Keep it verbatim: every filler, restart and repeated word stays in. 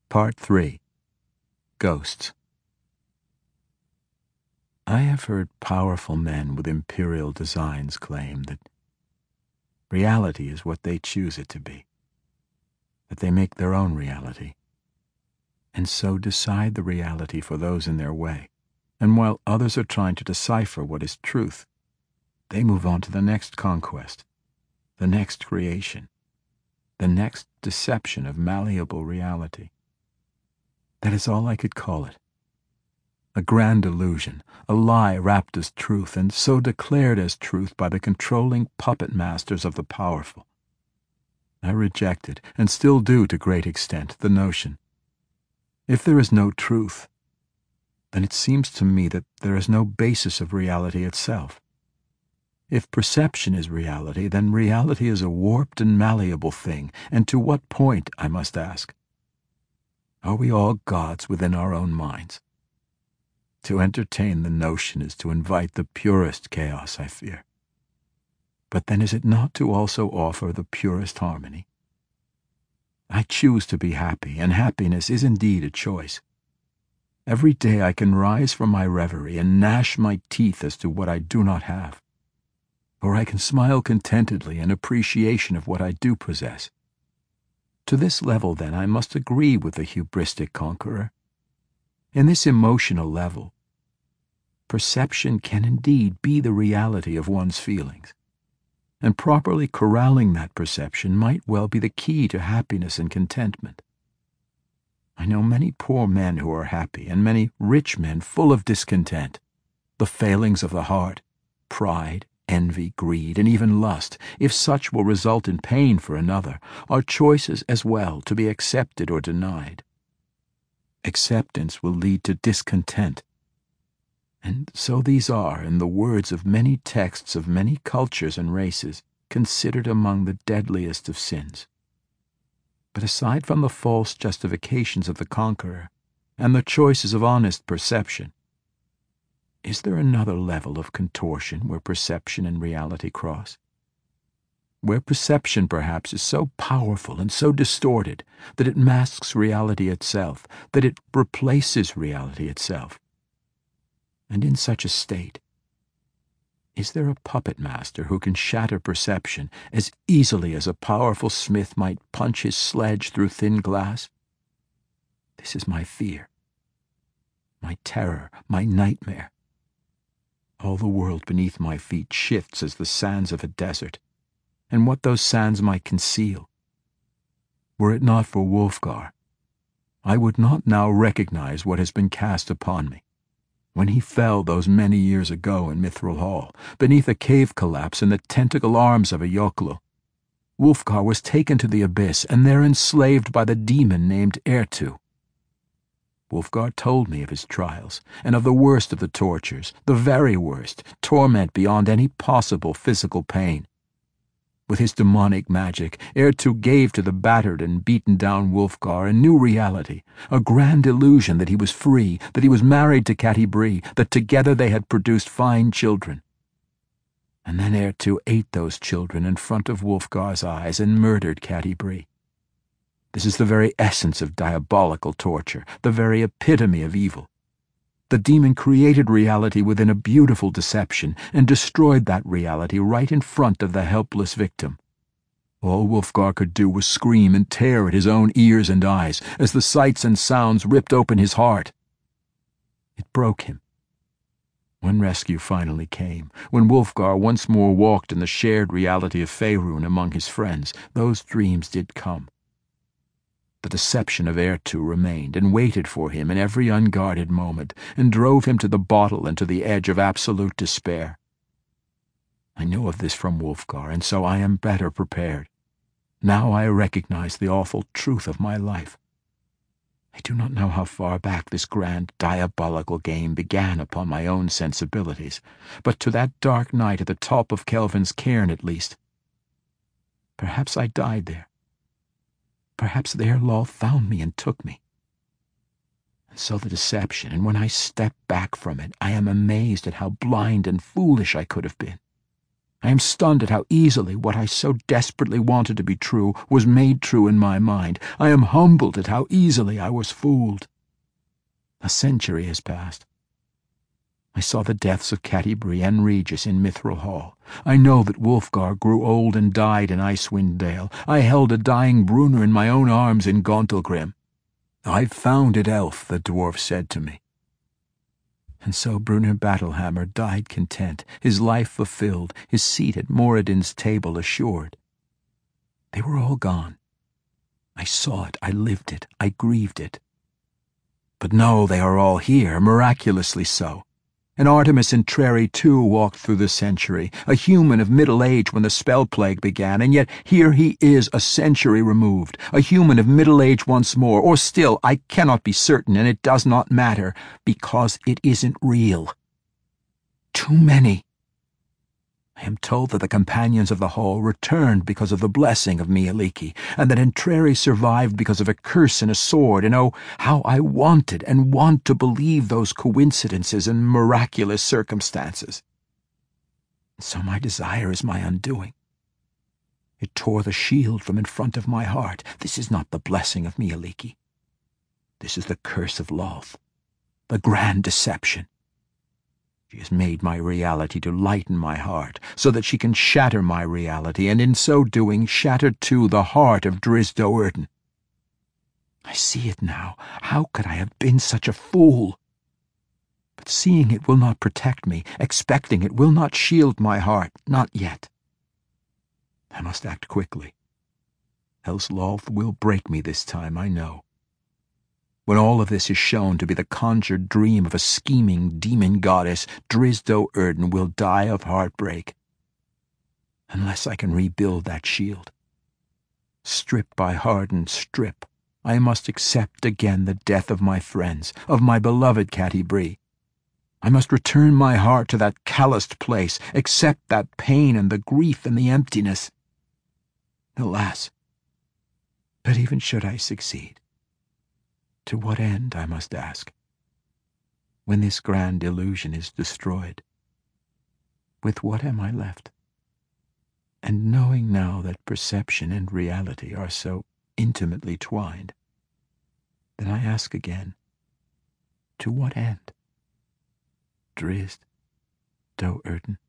Part three. Ghosts. I have heard powerful men with imperial designs claim that reality is what they choose it to be, that they make their own reality, and so decide the reality for those in their way, and while others are trying to decipher what is truth, they move on to the next conquest, the next creation, the next deception of malleable reality. That is all I could call it. A grand illusion, a lie wrapped as truth, and so declared as truth by the controlling puppet masters of the powerful. I rejected, and still do to great extent, the notion. If there is no truth, then it seems to me that there is no basis of reality itself. If perception is reality, then reality is a warped and malleable thing, and to what point, I must ask? Are we all gods within our own minds? To entertain the notion is to invite the purest chaos, I fear. But then is it not to also offer the purest harmony? I choose to be happy, and happiness is indeed a choice. Every day I can rise from my reverie and gnash my teeth as to what I do not have. Or I can smile contentedly in appreciation of what I do possess. To this level, then, I must agree with the hubristic conqueror. In this emotional level, perception can indeed be the reality of one's feelings, and properly corralling that perception might well be the key to happiness and contentment. I know many poor men who are happy, and many rich men full of discontent, the failings of the heart, pride, envy, greed, and even lust, if such will result in pain for another, are choices as well to be accepted or denied. Acceptance will lead to discontent. And so these are, in the words of many texts of many cultures and races, considered among the deadliest of sins. But aside from the false justifications of the conqueror, and the choices of honest perception, is there another level of contortion where perception and reality cross? Where perception, perhaps, is so powerful and so distorted that it masks reality itself, that it replaces reality itself. And in such a state, is there a puppet master who can shatter perception as easily as a powerful smith might punch his sledge through thin glass? This is my fear, my terror, my nightmare. All the world beneath my feet shifts as the sands of a desert, and what those sands might conceal. Were it not for Wulfgar, I would not now recognize what has been cast upon me. When he fell those many years ago in Mithril Hall, beneath a cave collapse in the tentacle arms of a Yoclo, Wulfgar was taken to the abyss and there enslaved by the demon named Ertu. Wulfgar told me of his trials, and of the worst of the tortures, the very worst, torment beyond any possible physical pain. With his demonic magic, Ertu gave to the battered and beaten down Wulfgar a new reality, a grand illusion that he was free, that he was married to Catti-brie, that together they had produced fine children. And then Ertu ate those children in front of Wulfgar's eyes and murdered Catti-brie. This is the very essence of diabolical torture, the very epitome of evil. The demon created reality within a beautiful deception and destroyed that reality right in front of the helpless victim. All Wulfgar could do was scream and tear at his own ears and eyes as the sights and sounds ripped open his heart. It broke him. When rescue finally came, when Wulfgar once more walked in the shared reality of Faerun among his friends, those dreams did come. The deception of Ertu remained and waited for him in every unguarded moment and drove him to the bottle and to the edge of absolute despair. I know of this from Wulfgar, and so I am better prepared. Now I recognize the awful truth of my life. I do not know how far back this grand diabolical game began upon my own sensibilities, but to that dark night at the top of Kelvin's cairn at least. Perhaps I died there. Perhaps there Lull found me and took me. And so the deception, and when I step back from it, I am amazed at how blind and foolish I could have been. I am stunned at how easily what I so desperately wanted to be true was made true in my mind. I am humbled at how easily I was fooled. A century has passed. I saw the deaths of Catti-brie and Regis in Mithril Hall. I know that Wulfgar grew old and died in Icewind Dale. I held a dying Brunner in my own arms in Gauntlgrim. "I've found it, elf," the dwarf said to me. And so Brunner Battlehammer died content, his life fulfilled, his seat at Moradin's table assured. They were all gone. I saw it, I lived it, I grieved it. But no, they are all here, miraculously so. And Artemis Entreri too walked through the century, a human of middle age when the spell plague began, and yet here he is a century removed, a human of middle age once more, or still, I cannot be certain, and it does not matter, because it isn't real. Too many. I am told that the companions of the Hall returned because of the blessing of Mielikki, and that Entreri survived because of a curse and a sword, and oh, how I wanted and want to believe those coincidences and miraculous circumstances. So my desire is my undoing. It tore the shield from in front of my heart. This is not the blessing of Mielikki. This is the curse of Lolth, the grand deception. She has made my reality to lighten my heart, so that she can shatter my reality, and in so doing shatter too the heart of Drizzt Do'Urden. I see it now. How could I have been such a fool? But seeing it will not protect me, expecting it will not shield my heart, not yet. I must act quickly, else Lolth will break me this time, I know. When all of this is shown to be the conjured dream of a scheming demon goddess, Drizzt Do'Urden will die of heartbreak. Unless I can rebuild that shield. Strip by hardened strip, I must accept again the death of my friends, of my beloved Catti-brie. I must return my heart to that calloused place, accept that pain and the grief and the emptiness. Alas, but even should I succeed, to what end, I must ask, when this grand illusion is destroyed? With what am I left? And knowing now that perception and reality are so intimately twined, then I ask again, to what end? Drizzt Do'Urden.